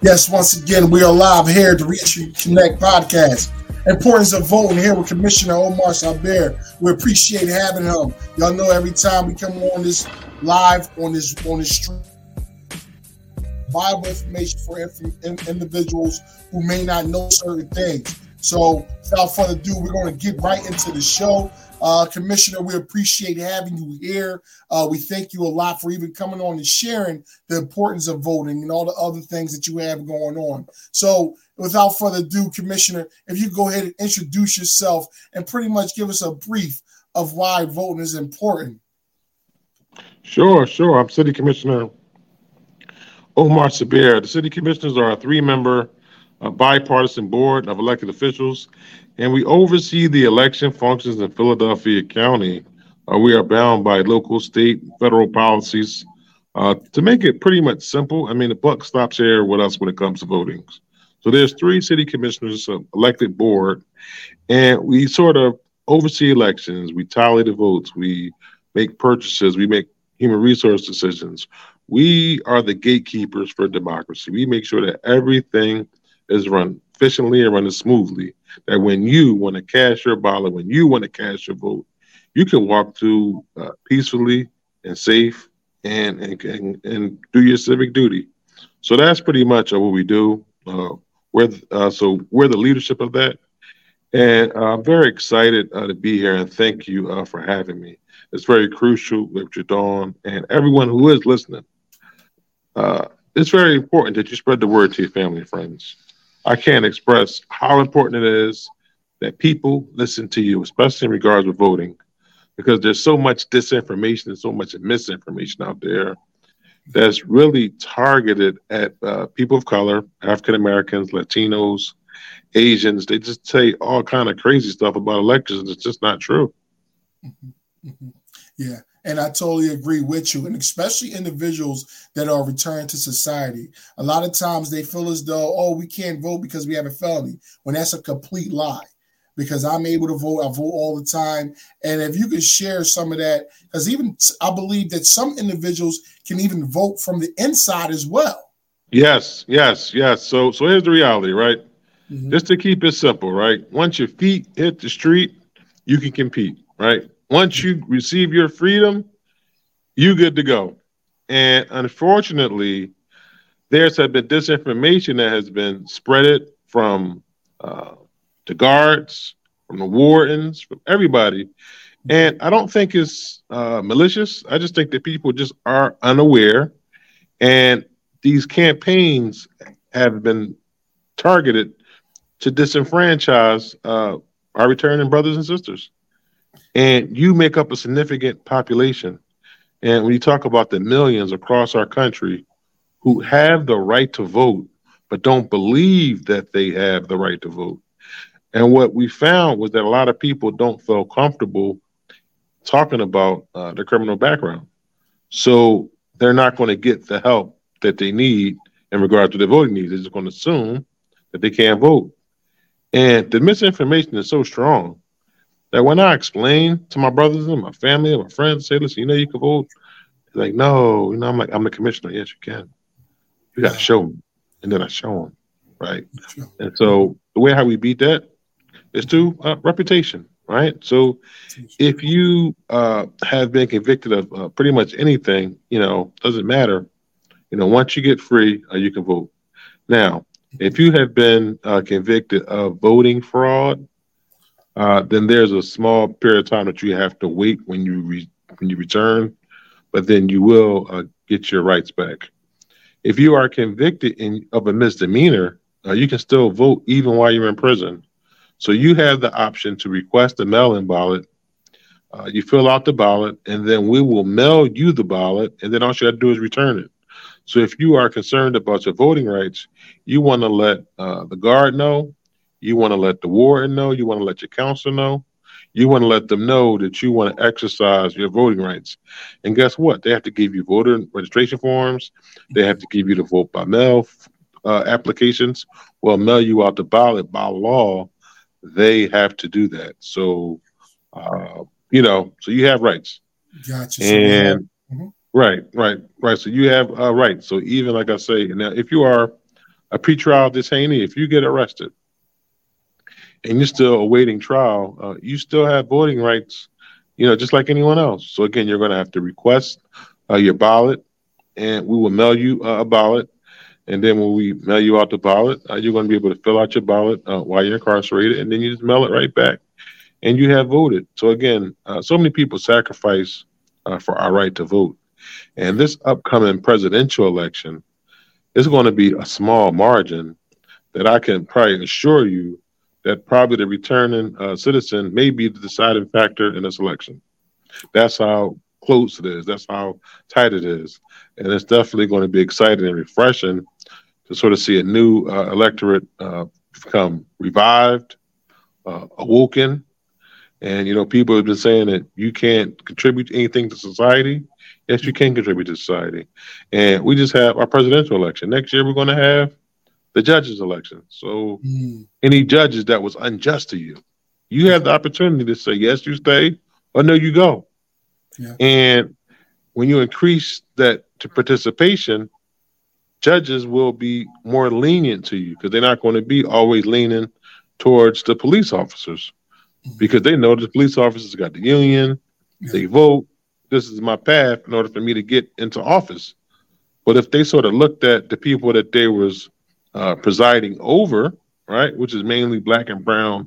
Yes, once again, we are live here at the Reentry Connect podcast. Importance of voting here with Commissioner Omar Sabir. We appreciate having him. Y'all know every time we come on this live on this stream, Bible information for individuals who may not know certain things. So without further ado, we're going to get right into the show. Commissioner, we appreciate having you here. We thank you a lot for even coming on and sharing the importance of voting and all the other things that you have going on. So without further ado, Commissioner, if you go ahead and introduce yourself and pretty much give us a brief of why voting is important. Sure. I'm City Commissioner Omar Sabir. The City Commissioners are a three-member bipartisan board of elected officials, and we oversee the election functions in Philadelphia County. We are bound by local, state, federal policies. To make it pretty much simple, I mean, the buck stops here with us when it comes to voting. So there's three city commissioners, elected board, and we sort of oversee elections. We tally the votes. We make purchases. We make human resource decisions. We are the gatekeepers for democracy. We make sure that everything is run efficiently and running smoothly. That when you want to cast your ballot, when you want to cast your vote, you can walk through peacefully and safe and do your civic duty. So that's pretty much what we do. We're the leadership of that, and I'm very excited to be here. And thank you for having me. It's very crucial with your Dawn and everyone who is listening. It's very important that you spread the word to your family and friends. I can't express how important it is that people listen to you, especially in regards with voting, because there's so much disinformation and so much misinformation out there that's really targeted at people of color, African Americans, Latinos, Asians. They just say all kind of crazy stuff about elections. It's just not true. Mm-hmm. Mm-hmm. Yeah. And I totally agree with you, and especially individuals that are returned to society. A lot of times they feel as though, we can't vote because we have a felony, when that's a complete lie. Because I'm able to vote, I vote all the time. And if you could share some of that, because even I believe that some individuals can even vote from the inside as well. Yes. So here's the reality, right? Mm-hmm. Just to keep it simple, right? Once your feet hit the street, you can compete, right? Once you receive your freedom, you good to go. And unfortunately, there's been disinformation that has been spreaded from the guards, from the wardens, from everybody. And I don't think it's malicious. I just think that people just are unaware. And these campaigns have been targeted to disenfranchise our returning brothers and sisters. And you make up a significant population. And when you talk about the millions across our country who have the right to vote, but don't believe that they have the right to vote. And what we found was that a lot of people don't feel comfortable talking about their criminal background. So they're not going to get the help that they need in regard to their voting needs. They're just going to assume that they can't vote. And the misinformation is so strong that when I explain to my brothers and my family and my friends, say, listen, you can vote. They're like, no, I'm like, I'm the commissioner. Yes, you can. You got to show me. And then I show them, right? And so the way how we beat that is through reputation, right? So if you have been convicted of pretty much anything, doesn't matter. Once you get free, you can vote. Now, if you have been convicted of voting fraud, then there's a small period of time that you have to wait when you return, but then you will get your rights back. If you are convicted of a misdemeanor, you can still vote even while you're in prison. So you have the option to request a mail-in ballot. You fill out the ballot, and then we will mail you the ballot, and then all you have to do is return it. So if you are concerned about your voting rights, you want to let the guard know, you want to let the warden know, you want to let your counselor know, you want to let them know that you want to exercise your voting rights. And guess what? They have to give you voter registration forms. They have to give you the vote by mail applications. Well, mail you out the ballot by law. They have to do that. So, so you have rights. Gotcha. And right. So you have rights. So even like I say, now if you are a pretrial detainee, if you get arrested and you're still awaiting trial, you still have voting rights, just like anyone else. So again, you're going to have to request your ballot, and we will mail you a ballot. And then when we mail you out the ballot, you're going to be able to fill out your ballot while you're incarcerated, and then you just mail it right back, and you have voted. So again, so many people sacrifice for our right to vote. And this upcoming presidential election is going to be a small margin that I can probably assure you that probably the returning citizen may be the deciding factor in this election. That's how close it is. That's how tight it is. And it's definitely going to be exciting and refreshing to sort of see a new electorate become revived, awoken. And, people have been saying that you can't contribute anything to society. Yes, you can contribute to society. And we just have our presidential election. Next year, we're going to have the judges' election. So any judges that was unjust to you, you have the opportunity to say, yes, you stay, or no, you go. Yeah. And when you increase that to participation, judges will be more lenient to you because they're not going to be always leaning towards the police officers because they know the police officers got the union, they vote. This is my path in order for me to get into office. But if they sort of looked at the people that they was presiding over, right, which is mainly black and brown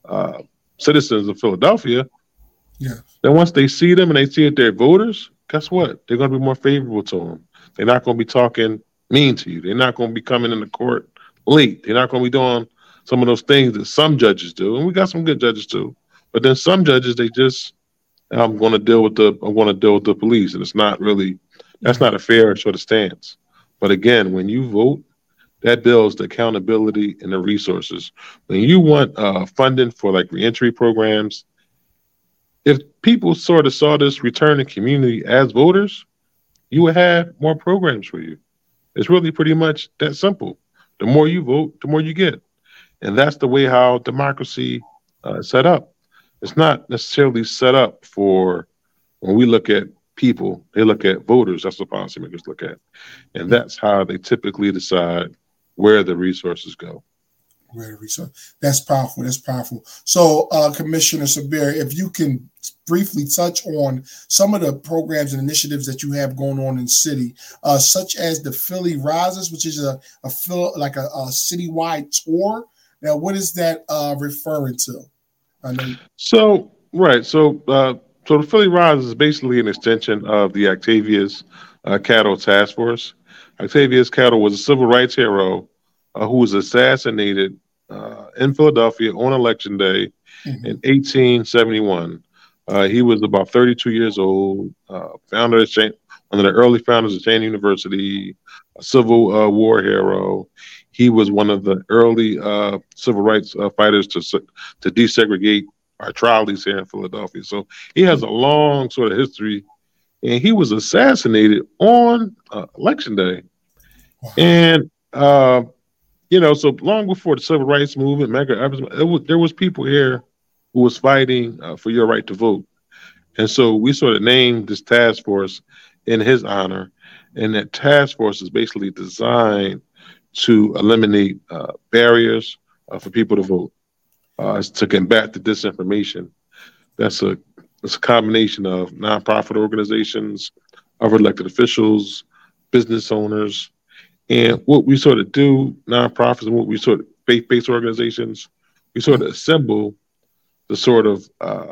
citizens of Philadelphia, then once they see them and they see that they're voters, guess what? They're going to be more favorable to them. They're not going to be talking mean to you. They're not going to be coming into court late. They're not going to be doing some of those things that some judges do. And we got some good judges too. But then some judges, they just, I'm going to deal with the police. And it's not really, that's not a fair sort of stance. But again, when you vote, that builds the accountability and the resources. When you want funding for like reentry programs, if people sort of saw this returning community as voters, you would have more programs for you. It's really pretty much that simple. The more you vote, the more you get. And that's the way how democracy is set up. It's not necessarily set up for when we look at people, they look at voters. That's what policymakers look at. And that's how they typically decide where the resources go. That's powerful. That's powerful. So, Commissioner Sabir, if you can briefly touch on some of the programs and initiatives that you have going on in the city, such as the Philly Rises, which is a citywide tour. Now, what is that referring to? So the Philly Rises is basically an extension of the Octavius Cattle Task Force. Octavius Cattle was a civil rights hero who was assassinated in Philadelphia on Election Day in 1871. He was about 32 years old, one of the early founders of Cheyney University, a Civil War hero. He was one of the early civil rights fighters to desegregate our trolleys here in Philadelphia. So he has a long sort of history, and he was assassinated on Election Day. Wow. And so long before the civil rights movement, there was people here who was fighting for your right to vote. And so we sort of named this task force in his honor. And that task force is basically designed to eliminate barriers for people to vote, to combat the disinformation. It's a combination of nonprofit organizations, of elected officials, business owners. And what we sort of do, nonprofits and what we sort of faith-based organizations, we sort of assemble the sort of,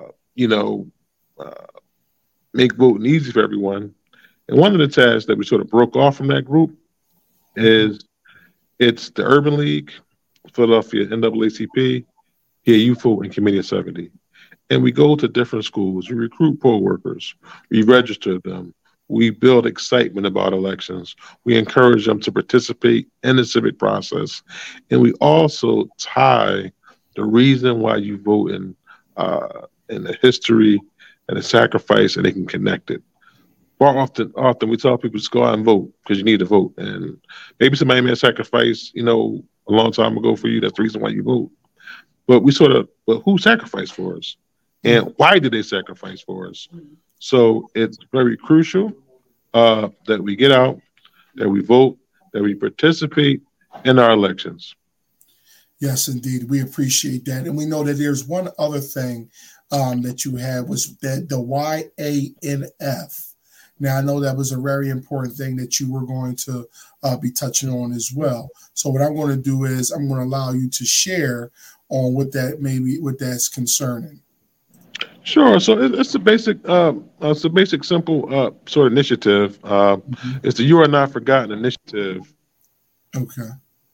make voting easy for everyone. And one of the tasks that we sort of broke off from that group is it's the Urban League, Philadelphia NAACP, here Youth Vote, and Committee of 70. And we go to different schools, we recruit poll workers, we register them, we build excitement about elections. We encourage them to participate in the civic process. And we also tie the reason why you vote in the history and the sacrifice, and they can connect it. More often we tell people just go out and vote because you need to vote. And maybe somebody made a sacrifice, a long time ago for you. That's the reason why you vote. But who sacrificed for us? And why did they sacrifice for us? So it's very crucial that we get out, that we vote, that we participate, in our elections. Yes, indeed. We appreciate that. And we know that there's one other thing that you had was that the YANF. Now, I know that was a very important thing that you were going to be touching on as well. So what I'm going to do is I'm going to allow you to share on what that maybe what that's concerning. Sure. So it's a basic, simple sort of initiative. Mhm. It's the You Are Not Forgotten initiative, Okay.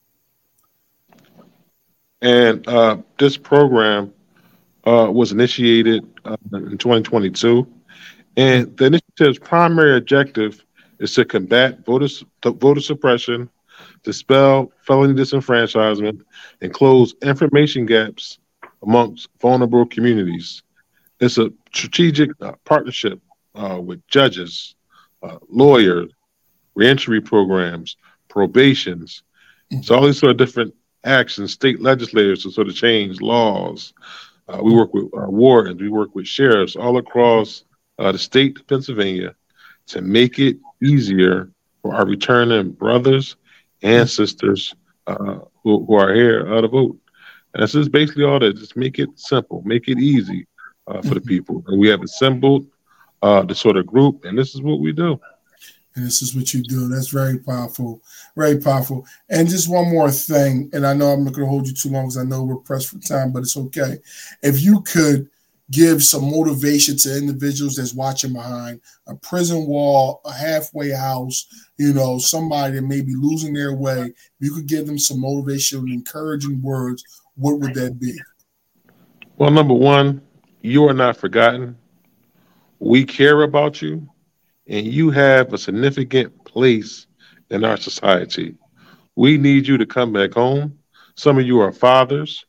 and this program was initiated in 2022. And the initiative's primary objective is to combat voter suppression, dispel felony disenfranchisement, and close information gaps amongst vulnerable communities. It's a strategic partnership with judges, lawyers, reentry programs, probations. So all these sort of different actions, state legislators to sort of change laws. We work with wardens, we work with sheriffs all across the state of Pennsylvania to make it easier for our returning brothers and sisters who are here to vote. And this is basically all that. Just make it simple, make it easy for the Mhm. people. And we have assembled the sort of group, and this is what we do. And this is what you do. That's very powerful, very powerful. And just one more thing, and I know I'm not going to hold you too long because I know we're pressed for time, but it's okay. If you could give some motivation to individuals that's watching behind a prison wall, a halfway house, somebody that may be losing their way, if you could give them some motivation and encouraging words, what would that be? Well, number one, you are not forgotten. We care about you, and you have a significant place in our society. We need you to come back home. Some of you are fathers,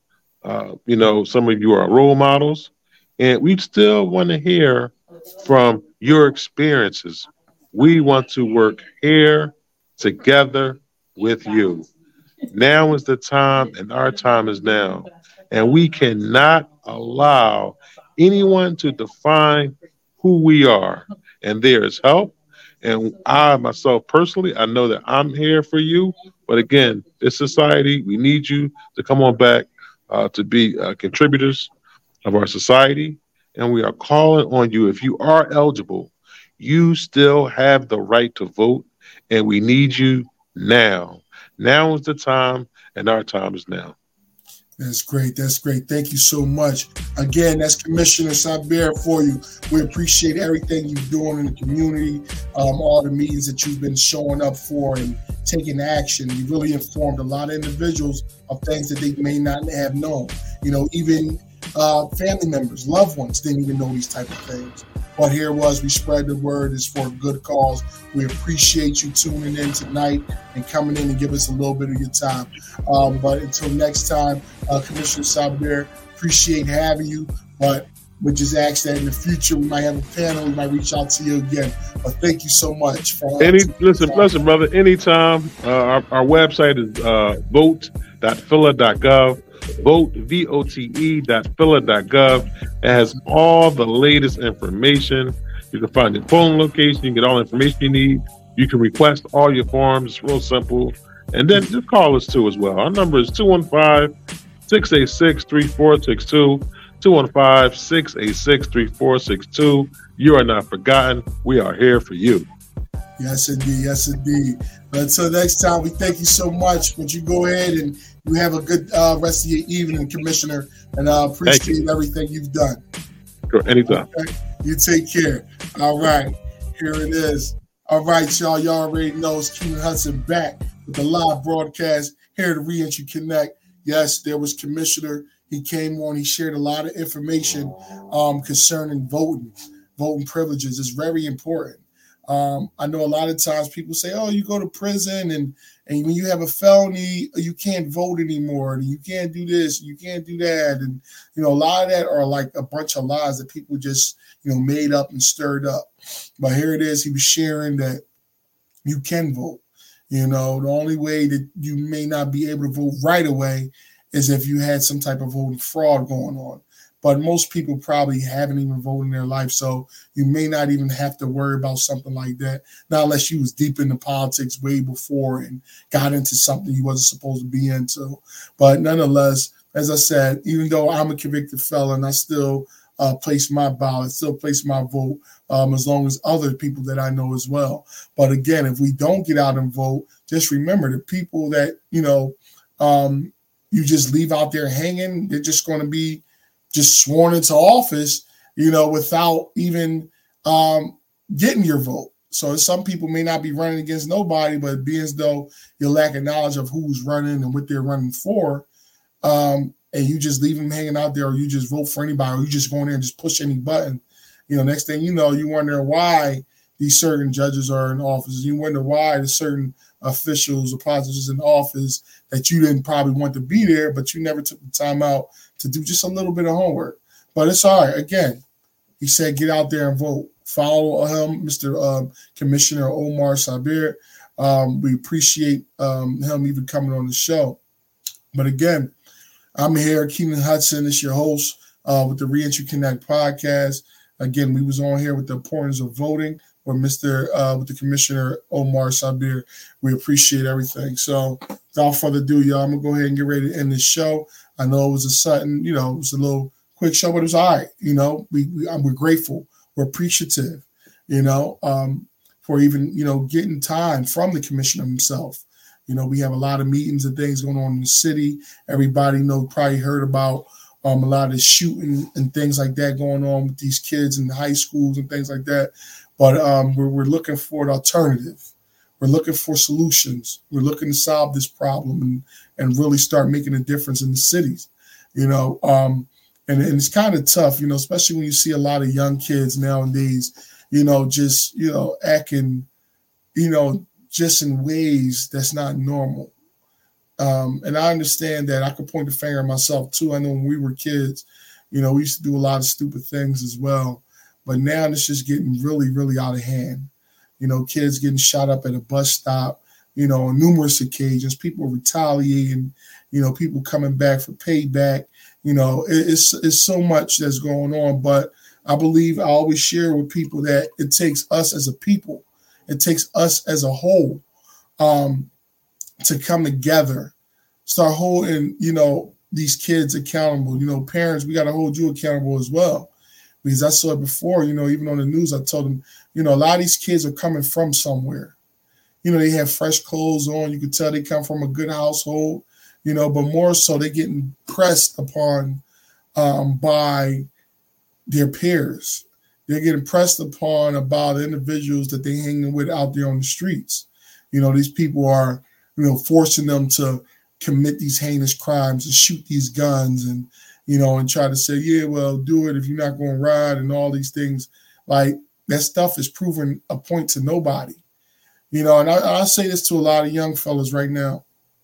some of you are role models, and we still want to hear from your experiences. We want to work here together with you. Now is the time, and our time is now. And we cannot allow anyone to define who we are. And there is help. And I, myself personally, I know that I'm here for you. But again, this society, we need you to come on back to be contributors of our society. And we are calling on you. If you are eligible, you still have the right to vote. And we need you now. Now is the time, and our time is now. That's great. That's great. Thank you so much. Again, that's Commissioner Sabir for you. We appreciate everything you're doing in the community, all the meetings that you've been showing up for and taking action. You really informed a lot of individuals of things that they may not have known. Even family members, loved ones didn't even know these type of things. But here was, we spread the word. It's for a good cause. We appreciate you tuning in tonight and coming in and give us a little bit of your time. But until next time, Commissioner Sabir, appreciate having you. But we just ask that in the future we might have a panel. We might reach out to you again. But thank you so much for listen, brother. Anytime. Our website is vote.phila.gov. Vote vote.phila.gov. It has all the latest information. You can find your phone location. You can get all the information you need. You can request all your forms. It's real simple. And then just call us too as well. Our number is 215-686-3462. 215-686-3462. You are not forgotten. We are here for you. Yes, indeed. Yes, indeed. But until next time, we thank you so much. But you go ahead and you have a good rest of your evening, Commissioner. And I appreciate everything you've done. Sure, anytime. Okay? You take care. All right. Here it is. All right, y'all. Y'all already know it's Keenan Hudson back with the live broadcast here to Reentry Connect. Yes, there was Commissioner. He came on. He shared a lot of information concerning voting privileges. It's very important. I know a lot of times people say, "Oh, you go to prison, and when you have a felony, you can't vote anymore, and you can't do this, you can't do that," and a lot of that are like a bunch of lies that people just made up and stirred up. But here it is. He was sharing that you can vote. The only way that you may not be able to vote right away is if you had some type of voting fraud going on. but most people probably haven't even voted in their life. So you may not even have to worry about something like that, not unless you was deep into politics way before and got into something you wasn't supposed to be into. But nonetheless, as I said, even though I'm a convicted felon, I still place my ballot, still place my vote, as long as other people that I know as well. But again, if we don't get out and vote, just remember the people that, you just leave out there hanging, they're just going to be just sworn into office, without even getting your vote. So some people may not be running against nobody, but being as though you lack a knowledge of who's running and what they're running for, and you just leave them hanging out there, or you just vote for anybody, or you just go in there and just push any button. Next thing you know, you wonder why these certain judges are in office. You wonder why the certain officials or politicians in office that you didn't probably want to be there, but you never took the time out to do just a little bit of homework. But it's all right. Again, he said, get out there and vote. Follow him, Mr. Commissioner Omar Sabir. We appreciate him even coming on the show. But again, I'm here, Keenan Hudson. It's your host with the Reentry Connect podcast. Again, we was on here with the importance of voting with with the Commissioner Omar Sabir. We appreciate everything. So without further ado, y'all, I'm gonna go ahead and get ready to end this show. I know it was a sudden, it was a little quick show, but it was all right. We're grateful. We're appreciative, for even, getting time from the commissioner himself. We have a lot of meetings and things going on in the city. Everybody probably heard about a lot of shooting and things like that going on with these kids in the high schools and things like that. But we're looking for an alternative. We're looking for solutions. We're looking to solve this problem and really start making a difference in the cities, and it's kind of tough, especially when you see a lot of young kids nowadays, just, acting, just in ways that's not normal. And I understand that. I could point the finger at myself too. I know when we were kids, we used to do a lot of stupid things as well. But now it's just getting really, really out of hand. Kids getting shot up at a bus stop, on numerous occasions, people retaliating, people coming back for payback. It's so much that's going on. But I believe I always share with people that it takes us as a people, it takes us as a whole to come together, start holding, these kids accountable. Parents, we got to hold you accountable as well. Because I saw it before, even on the news, I told them, a lot of these kids are coming from somewhere. They have fresh clothes on. You can tell they come from a good household, but more so they're getting pressed upon by their peers. They're getting pressed upon about individuals that they're hanging with out there on the streets. These people are, forcing them to commit these heinous crimes and shoot these guns and try to say, yeah, well, do it if you're not going to ride and all these things. Like, that stuff is proving a point to nobody. And I say this to a lot of young fellas right now.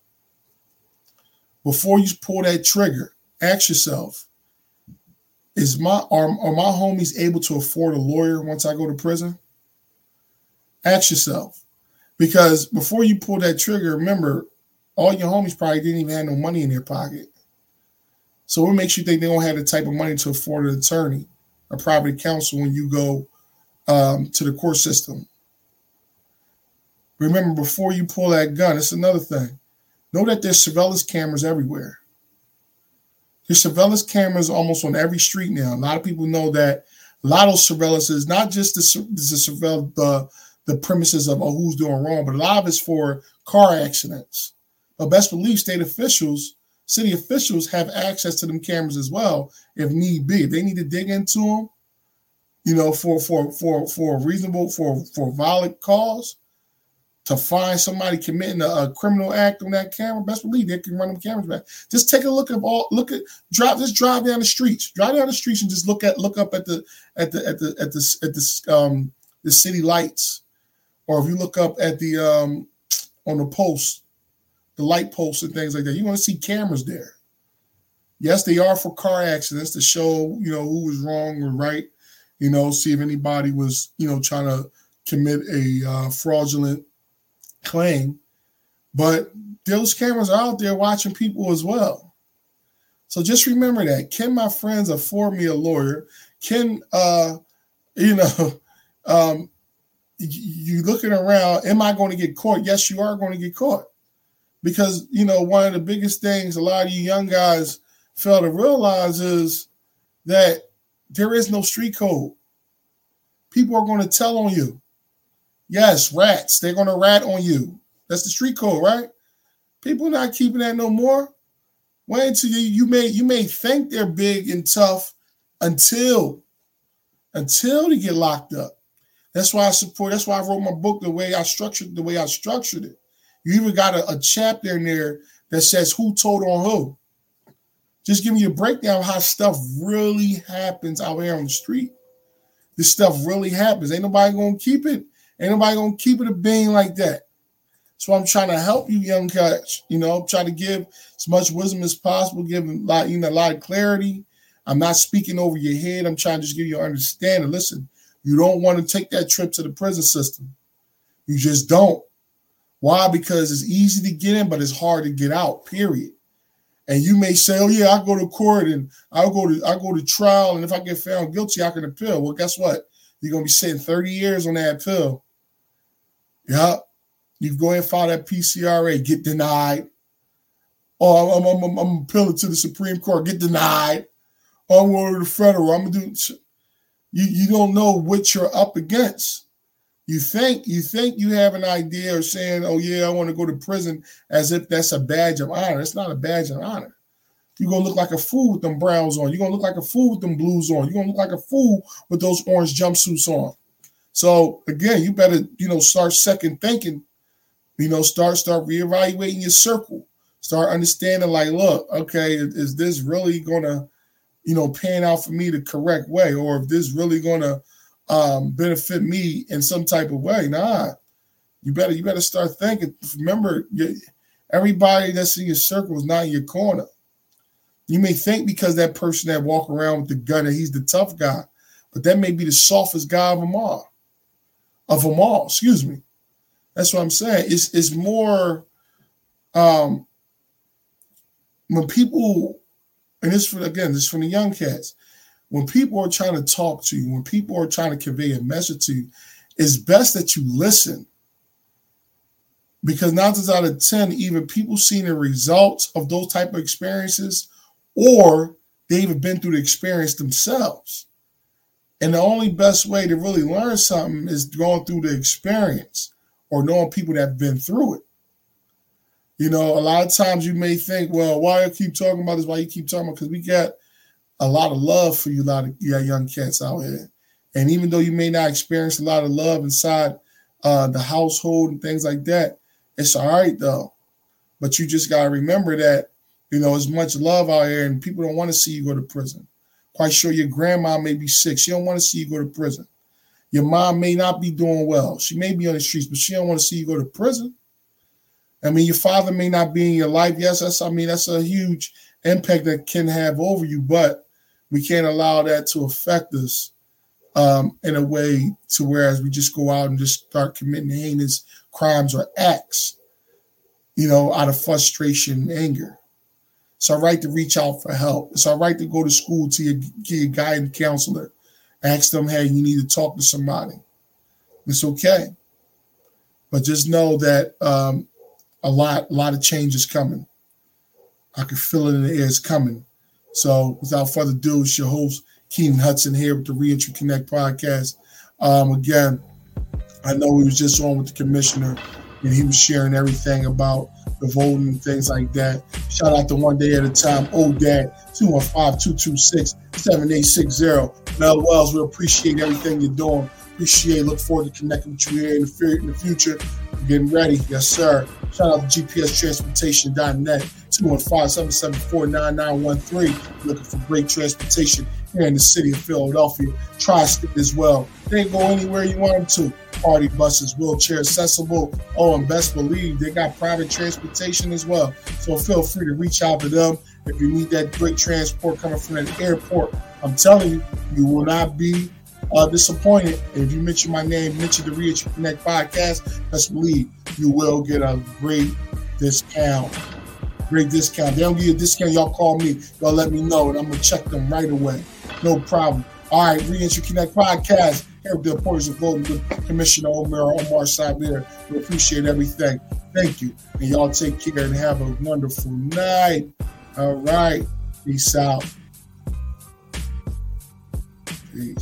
Before you pull that trigger, ask yourself, are my homies able to afford a lawyer once I go to prison? Ask yourself. Because before you pull that trigger, remember, all your homies probably didn't even have no money in their pocket. So what makes you think they don't have the type of money to afford an attorney, a private counsel when you go to the court system? Remember, before you pull that gun, it's another thing. Know that there's surveillance cameras everywhere. There's surveillance cameras almost on every street now. A lot of people know that a lot of surveillance is not just to surveil the premises of who's doing wrong, but a lot of it's for car accidents. But best believe city officials have access to them cameras as well, if need be. If they need to dig into them, for a violent cause, to find somebody committing a criminal act on that camera, best believe they can run them cameras back. Just take a look at just drive down the streets. Drive down the streets and just look up at the city lights, or if you look up at the on the post, the light posts and things like that, you're going to see cameras there. Yes, they are for car accidents to show who was wrong or right. See if anybody was trying to commit a fraudulent claim, but those cameras are out there watching people as well. So just remember that. Can my friends afford me a lawyer? Can, you looking around, am I going to get caught? Yes, you are going to get caught. Because, one of the biggest things a lot of you young guys fail to realize is that there is no street code. People are going to tell on you. Yes, rats. They're going to rat on you. That's the street code, right? People are not keeping that no more. Wait until you may think they're big and tough until they get locked up. That's why I wrote my book the way I structured it. You even got a chapter in there that says who told on who. Just give me a breakdown of how stuff really happens out here on the street. This stuff really happens. Ain't nobody gonna keep it. Ain't nobody gonna keep it a being like that. So I'm trying to help you young cats, try to give as much wisdom as possible, give a lot of clarity. I'm not speaking over your head. I'm trying to just give you an understanding. Listen, you don't want to take that trip to the prison system. You just don't. Why? Because it's easy to get in, but it's hard to get out, period. And you may say, oh, yeah, I go to court and I go to trial, and if I get found guilty, I can appeal. Well, guess what? You're going to be sitting 30 years on that appeal. Yeah. You go ahead and file that PCRA, get denied. Oh, I'm appealing to the Supreme Court, get denied. Oh, I'm going to the federal. I'm going to do. You don't know what you're up against. You think you have an idea of saying, oh, yeah, I want to go to prison as if that's a badge of honor. It's not a badge of honor. You're going to look like a fool with them browns on. You're going to look like a fool with them blues on. You're going to look like a fool with those orange jumpsuits on. So, again, you better, start second thinking. Start reevaluating your circle. Start understanding, like, look, okay, is this really going to, pan out for me the correct way? Or if this really going to benefit me in some type of way? Nah, you better start thinking. Remember, everybody that's in your circle is not in your corner. You may think because that person that walk around with the gun that he's the tough guy, but that may be the softest guy of them all. Excuse me. That's what I'm saying. It's more when people, and this from the young cats. When people are trying to talk to you, when people are trying to convey a message to you, it's best that you listen. Because 9 times out of 10, either people seeing the results of those type of experiences, or they've even been through the experience themselves. And the only best way to really learn something is going through the experience or knowing people that have been through it. A lot of times you may think, well, why I keep talking about this? Why you keep talking about? Because we got a lot of love for you, a lot of young cats out here. And even though you may not experience a lot of love inside the household and things like that, it's all right, though. But you just got to remember that, there's much love out here, and people don't want to see you go to prison. Quite sure your grandma may be sick. She don't want to see you go to prison. Your mom may not be doing well. She may be on the streets, but she don't want to see you go to prison. I mean, your father may not be in your life. Yes, that's a huge impact that can have over you, but we can't allow that to affect us in a way to whereas we just go out and just start committing heinous crimes or acts, out of frustration and anger. It's all right to reach out for help. It's all right to go to school to your guidance counselor. Ask them, hey, you need to talk to somebody. It's okay. But just know that a lot of change is coming. I can feel it in the air. It's coming. So without further ado, it's your host, Keenan Hudson, here with the Reentry Connect podcast. Again, I know we was just on with the commissioner, and he was sharing everything about the voting and things like that. Shout out to One Day at a Time, ODAD, 215-226-7860. Mel Wells, we appreciate everything you're doing. Look forward to connecting with you here in the future. We're getting ready. Yes, sir. Shout out to GPStransportation.net, 215-774-9913. Looking for great transportation here in the city of Philadelphia. Tri-State as well. They can go anywhere you want them to. Party buses, wheelchair accessible. Oh, and best believe they got private transportation as well. So feel free to reach out to them if you need that great transport coming from an airport. I'm telling you, you will not be disappointed. And if you mention my name, mention the Reentry Connect podcast, let's believe you will get a great discount. Great discount. They don't give you a discount, y'all call me. Y'all let me know, and I'm going to check them right away. No problem. All right, Reentry Connect podcast. Here with the importance of voting with Commissioner Omar Sabir. We appreciate everything. Thank you. And y'all take care and have a wonderful night. All right. Peace out. Peace.